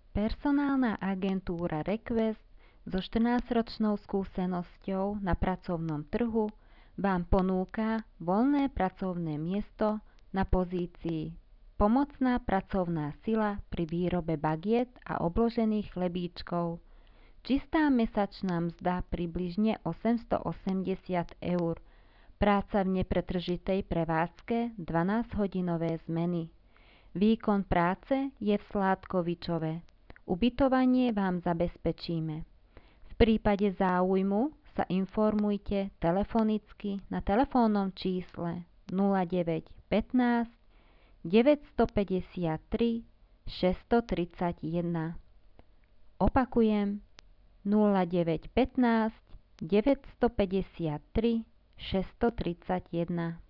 Personálna agentúra Request so 14-ročnou skúsenosťou na pracovnom trhu vám ponúka voľné pracovné miesto na pozícii pomocná pracovná sila pri výrobe bagiet a obložených chlebíčkov. Čistá mesačná mzda približne 880 eur. Práca v nepretržitej prevádzke 12-hodinové zmeny. Výkon práce je v Sládkovičove. Ubytovanie vám zabezpečíme. V prípade záujmu sa informujte telefonicky na telefónnom čísle 09 15 953 631. Opakujem 09 15 953 631.